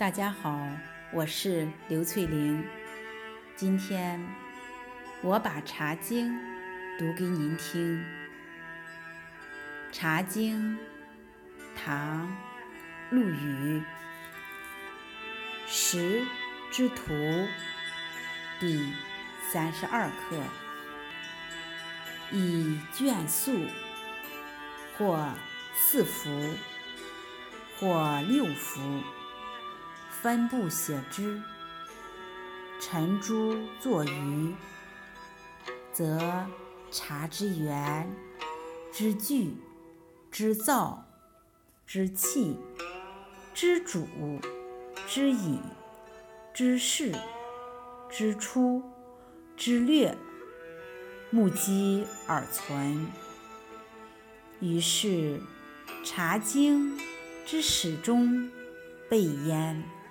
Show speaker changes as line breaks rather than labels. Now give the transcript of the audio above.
大家好，我是刘翠玲。今天我把《茶经》读给您听。《茶经》，唐·陆羽。食之徒第32课。以卷素，或4幅，或6幅，分部写之。陈朱作余，则茶之源、之具、之造、之器、之主、之以、之事、之出、之略，目击而存。于是《茶经》之始终备焉。